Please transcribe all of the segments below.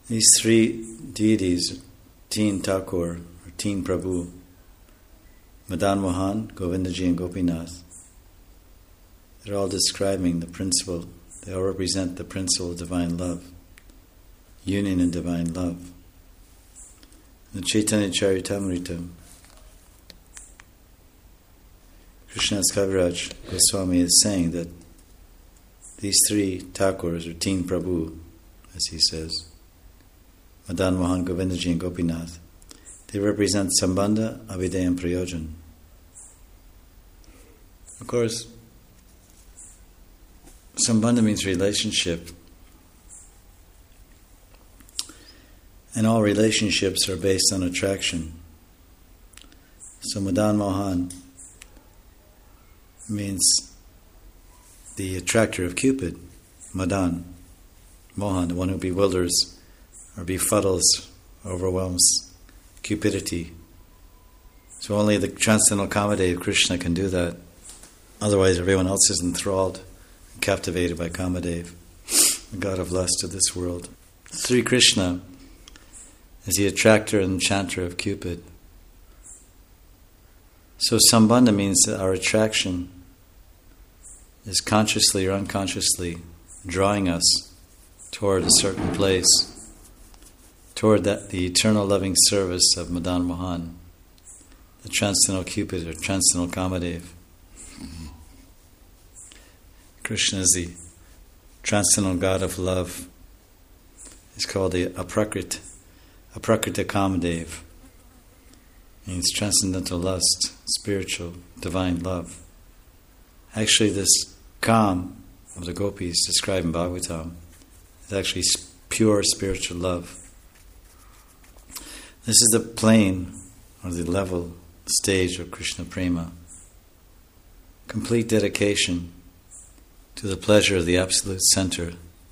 These three deities, Teen Thakur, or Teen Prabhu, Madan Mohan, Govindaji and Gopinath, they're all describing the principle, they all represent the principle of divine love, union in divine love. In the Chaitanya Charitamrita, Krishnadas Kaviraj Goswami is saying that these three Thakurs, or Teen Prabhu, as he says, Madan Mohan, Govindaji and Gopinath, they represent Sambandha, Abhideya and Prayojan. Of course, Sambandha means relationship, and all relationships are based on attraction. So Madan Mohan means the attractor of Cupid, Madan, Mohan, the one who bewilders or befuddles, overwhelms cupidity. So only the transcendental Kamadev, Krishna, can do that. Otherwise everyone else is enthralled, captivated by Kamadev, the god of lust of this world. Sri Krishna is the attractor and enchanter of Cupid. So Sambandha means that our attraction is consciously or unconsciously drawing us toward a certain place, toward the eternal loving service of Madan Mohan, the transcendental Cupid or transcendental Kamadev. Krishna is the transcendental god of love. He's called the Aprakrita Kamadev. Means transcendental lust, spiritual, divine love. Actually, this Kam of the gopis described in Bhagavatam is actually pure spiritual love. This is the plane or the level, stage of Krishna Prema. Complete dedication to the pleasure of the absolute center,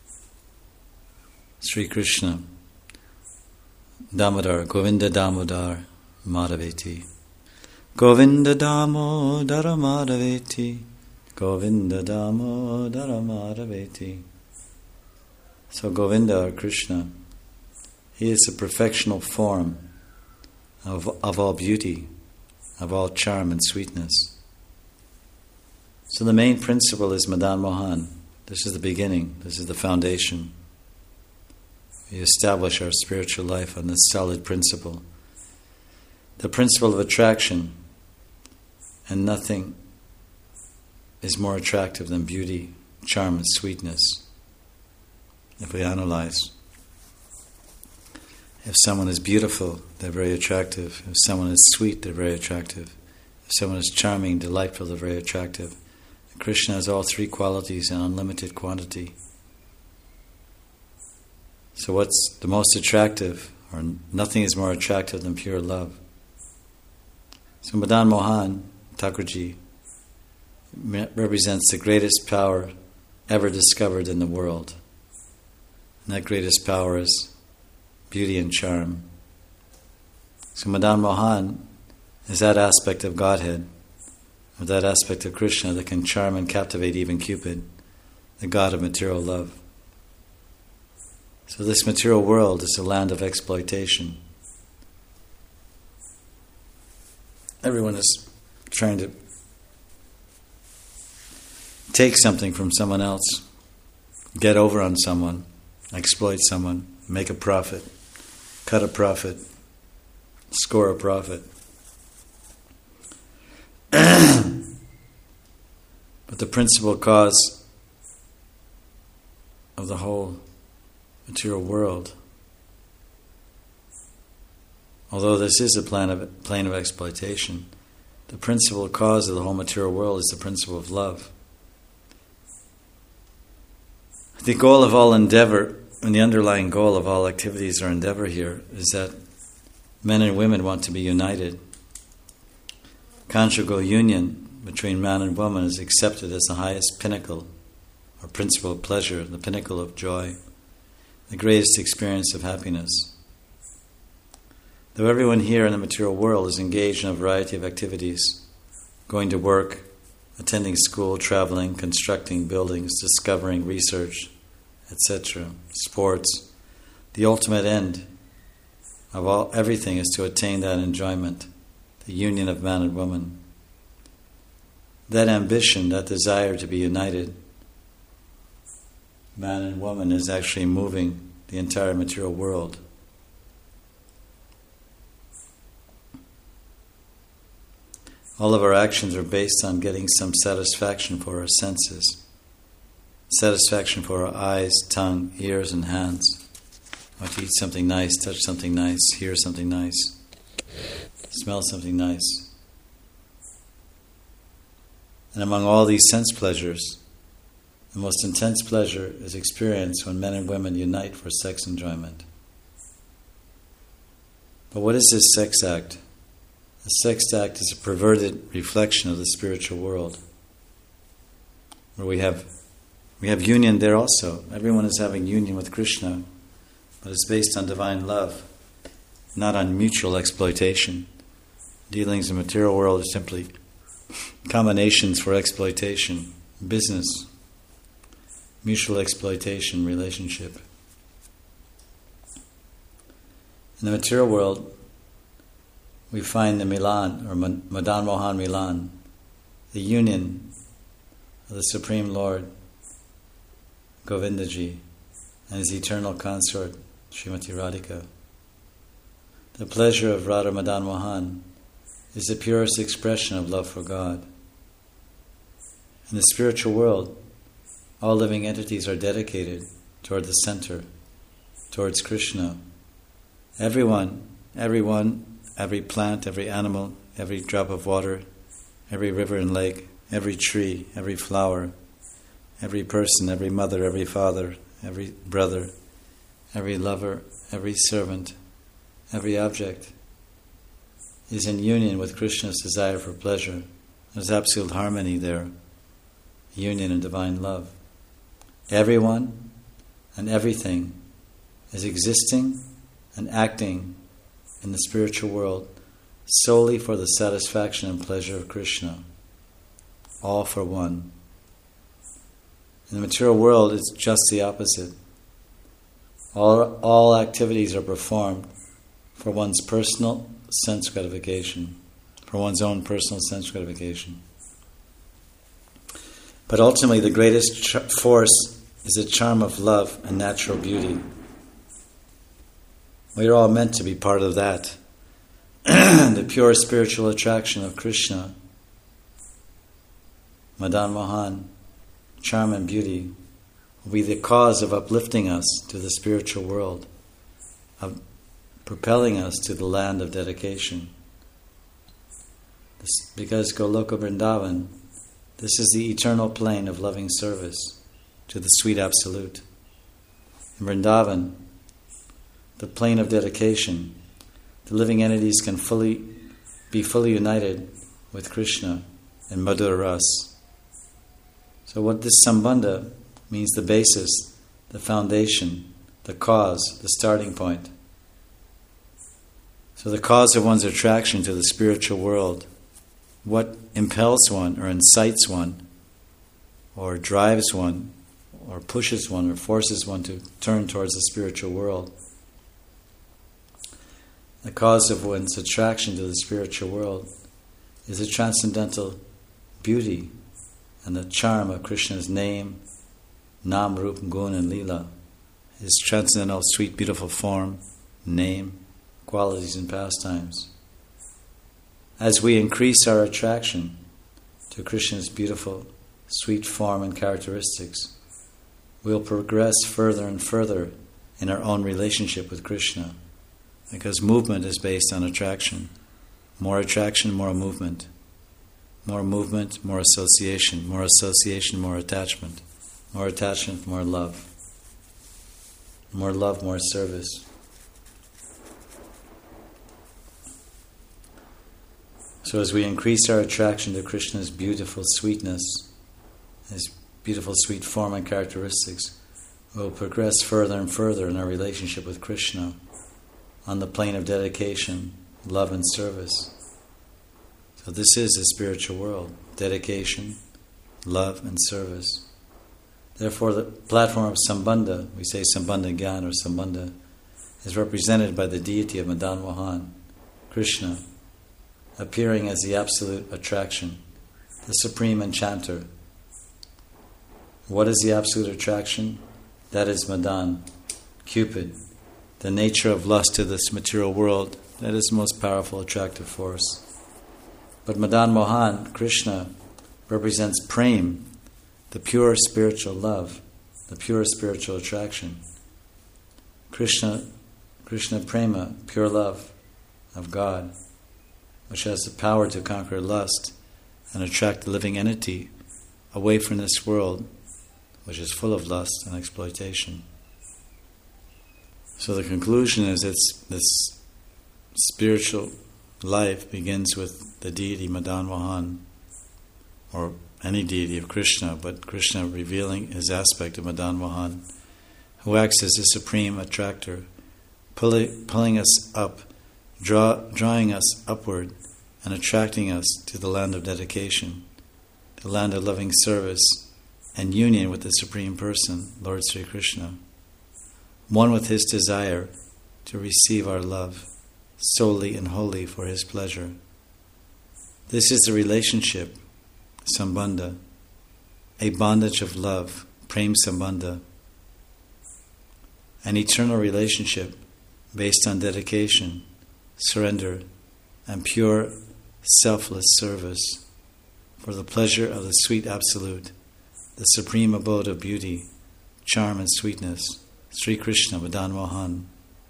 Sri Krishna, Damodar, Govinda Damodar Madhaveti. Govinda Damodara Madhaveti. Govinda Damodara Madhaveti. So Govinda, or Krishna, he is the perfectional form of all beauty, of all charm and sweetness. So the main principle is Madan Mohan. This is the beginning, this is the foundation. We establish our spiritual life on this solid principle. The principle of attraction, and nothing is more attractive than beauty, charm and sweetness. If we analyze, if someone is beautiful, they're very attractive. If someone is sweet, they're very attractive. If someone is charming, delightful, they're very attractive. And Krishna has all three qualities in unlimited quantity. So what's the most attractive, or nothing is more attractive than pure love. So Madan Mohan, Thakurji, represents the greatest power ever discovered in the world. And that greatest power is beauty and charm. So Madan Mohan is that aspect of Godhead, or that aspect of Krishna that can charm and captivate even Cupid, the god of material love. So this material world is a land of exploitation. Everyone is trying to take something from someone else, get over on someone, exploit someone, make a profit, cut a profit, score a profit. But the principal cause of the whole material world, although this is a plane of exploitation, the principal cause of the whole material world is the principle of love. The goal of all endeavor, and the underlying goal of all activities or endeavor here, is that men and women want to be united. Conjugal union between man and woman is accepted as the highest pinnacle or principle of pleasure, the pinnacle of joy, the greatest experience of happiness. Though everyone here in the material world is engaged in a variety of activities, going to work, attending school, traveling, constructing buildings, discovering research, etc., sports, the ultimate end of everything is to attain that enjoyment, the union of man and woman. That ambition, that desire to be united, man and woman, is actually moving the entire material world. All of our actions are based on getting some satisfaction for our senses. Satisfaction for our eyes, tongue, ears, and hands. I want to eat something nice, touch something nice, hear something nice, smell something nice. And among all these sense pleasures, the most intense pleasure is experienced when men and women unite for sex enjoyment. But what is this sex act? The sex act is a perverted reflection of the spiritual world, where we have union there also. Everyone is having union with Krishna, but it's based on divine love, not on mutual exploitation. Dealings in the material world are simply combinations for exploitation, business, mutual exploitation relationship. In the material world, we find the Milan, or Madan Mohan Milan, the union of the Supreme Lord, Govindaji, and his eternal consort, Srimati Radhika. The pleasure of Radha Madan Mohan is the purest expression of love for God. In the spiritual world, all living entities are dedicated toward the center, towards Krishna. Everyone, every plant, every animal, every drop of water, every river and lake, every tree, every flower, every person, every mother, every father, every brother, every lover, every servant, every object is in union with Krishna's desire for pleasure. There's absolute harmony there, union and divine love. Everyone and everything is existing and acting in the spiritual world solely for the satisfaction and pleasure of Krishna, all for one. In the material world, it's just the opposite. All activities are performed for one's personal sense gratification, for one's own personal sense gratification. But ultimately, the greatest force is the charm of love and natural beauty. We are all meant to be part of that. The pure spiritual attraction of Krishna, Madan Mohan, charm and beauty, will be the cause of uplifting us to the spiritual world, of propelling us to the land of dedication. Because Goloka Vrindavan, this is the eternal plane of loving service to the sweet Absolute. In Vrindavan, the plane of dedication, the living entities can be fully united with Krishna in Madhura Ras. So what this Sambandha means, the basis, the foundation, the cause, the starting point. So the cause of one's attraction to the spiritual world, what impels one or incites one or drives one or pushes one or forces one to turn towards the spiritual world. The cause of one's attraction to the spiritual world is the transcendental beauty and the charm of Krishna's name, Nam, Rup, Gun, and Leela, his transcendental, sweet, beautiful form, name, qualities, and pastimes. As we increase our attraction to Krishna's beautiful, sweet form and characteristics, we'll progress further and further in our own relationship with Krishna, because movement is based on attraction. More attraction, more movement. More movement, more association. More association, more attachment. More attachment, more love. More love, more service. So as we increase our attraction to Krishna's beautiful sweetness, his beautiful sweet form and characteristics, we'll progress further and further in our relationship with Krishna on the plane of dedication, love and service. So this is the spiritual world, dedication, love and service. Therefore the platform of Sambandha, we say Sambandha Gyan or Sambandha is represented by the deity of Madan Mohan, Krishna, appearing as the absolute attraction, the supreme enchanter. What is the absolute attraction? That is Madan, Cupid, the nature of lust to this material world. That is the most powerful attractive force. But Madan Mohan, Krishna, represents Prem, the pure spiritual love, the pure spiritual attraction. Krishna Prema, pure love of God, which has the power to conquer lust and attract the living entity away from this world, which is full of lust and exploitation. So the conclusion is this spiritual life begins with the deity Madan Mohan, or any deity of Krishna, but Krishna revealing his aspect of Madan Mohan, who acts as the supreme attractor, pulling us up, drawing us upward, and attracting us to the land of dedication, the land of loving service and union with the Supreme Person, Lord Sri Krishna, one with His desire to receive our love, solely and wholly for His pleasure. This is the relationship, Sambandha, a bondage of love, Prem Sambandha, an eternal relationship based on dedication, surrender, and pure, selfless service for the pleasure of the sweet Absolute, the supreme abode of beauty, charm and sweetness, Sri Krishna Madan Mohan.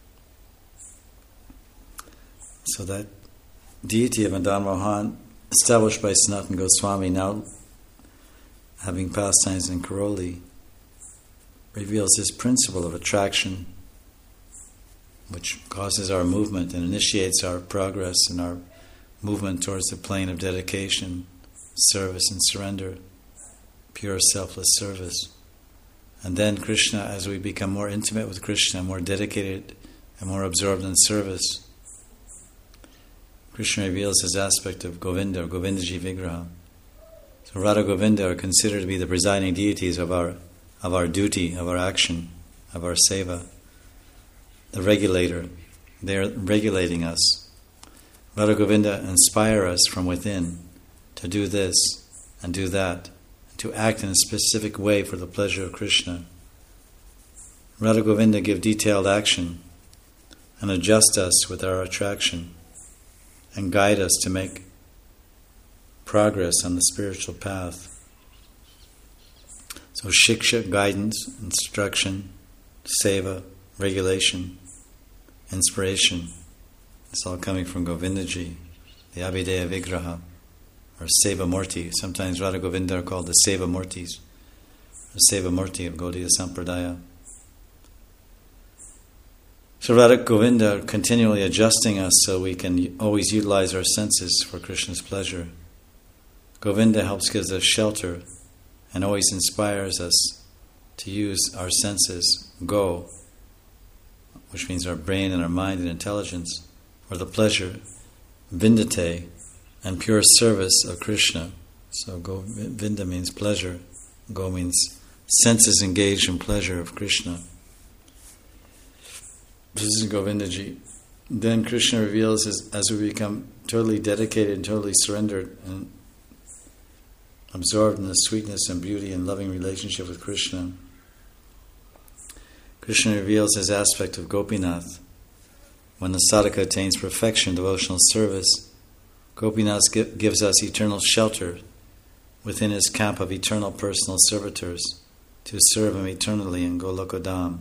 So that deity of Madan Mohan, established by Sanatana Goswami, now having pastimes in Karoli, reveals this principle of attraction, which causes our movement and initiates our progress and our movement towards the plane of dedication, service and surrender, pure selfless service. And then Krishna, as we become more intimate with Krishna, more dedicated and more absorbed in service, Krishna reveals his aspect of Govinda, or Govindaji Vigraha. So Radha Govinda are considered to be the presiding deities of our duty, of our action, of our seva, the regulator. They are regulating us. Radha Govinda inspire us from within to do this and do that, to act in a specific way for the pleasure of Krishna. Radha Govinda give detailed action and adjust us with our attraction and guide us to make progress on the spiritual path. So shiksha, guidance, instruction, seva, regulation, inspiration, it's all coming from Govindaji, the Abhideya Vigraha, or Seva Murti. Sometimes Radha Govinda are called the Seva Murtis, the Seva Murti of Gaudiya Sampradaya. So Radha Govinda are continually adjusting us so we can always utilize our senses for Krishna's pleasure. Govinda helps give us shelter and always inspires us to use our senses, go, which means our brain and our mind and intelligence, for the pleasure, vindate, and pure service of Krishna. So Govinda means pleasure, go means senses engaged in pleasure of Krishna. This is Govindaji. Then Krishna reveals as we become totally dedicated and totally surrendered and absorbed in the sweetness and beauty and loving relationship with Krishna, Krishna reveals his aspect of Gopinath. When the sadhaka attains perfection, devotional service, Gopinath gives us eternal shelter within his camp of eternal personal servitors to serve him eternally in Golokadam.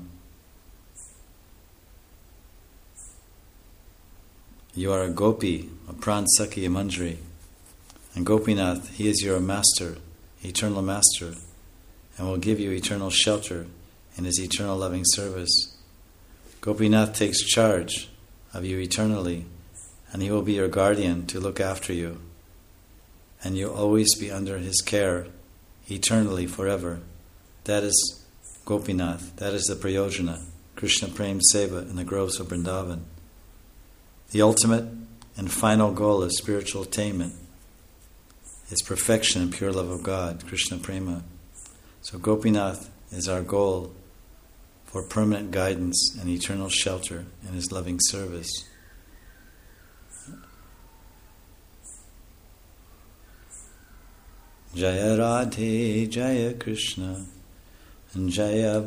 You are a gopi, a pransaki, a manjari, and Gopinath, he is your master, eternal master, and will give you eternal shelter in his eternal loving service. Gopinath takes charge of you eternally, and he will be your guardian to look after you, and you'll always be under his care, eternally, forever. That is Gopinath, that is the Prayojana, Krishna Prem Seva in the groves of Vrindavan. The ultimate and final goal of spiritual attainment is perfection and pure love of God, Krishna Prema. So Gopinath is our goal for permanent guidance and eternal shelter in his loving service. Jaya Radhe, Jaya Krishna, Jaya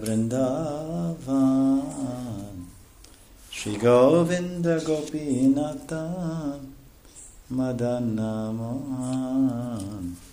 Vrindavan, Shri Govinda Gopinatha, Madana Mohan.